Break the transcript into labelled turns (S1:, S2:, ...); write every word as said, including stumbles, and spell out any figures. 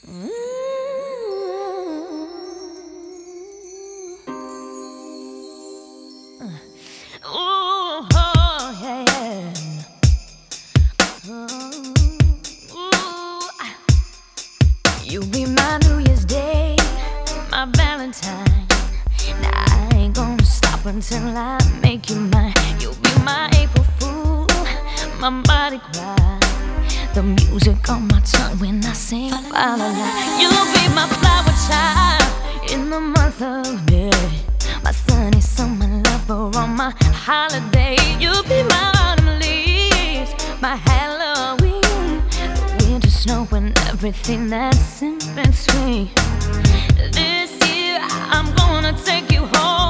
S1: Ooh, oh, yeah, yeah. Oh, ooh. You be my New Year's Day, my Valentine. Now I ain't gonna stop until I make you mine. You'll be my April Fool, my Mardi Gras. The music on my tongue when I sing fa la la. You'll be my flower child in the month of May, my sunny summer lover on my holiday. You'll be my autumn leaves, my Halloween, the winter snow and everything that's in between. This year I'm gonna take you home.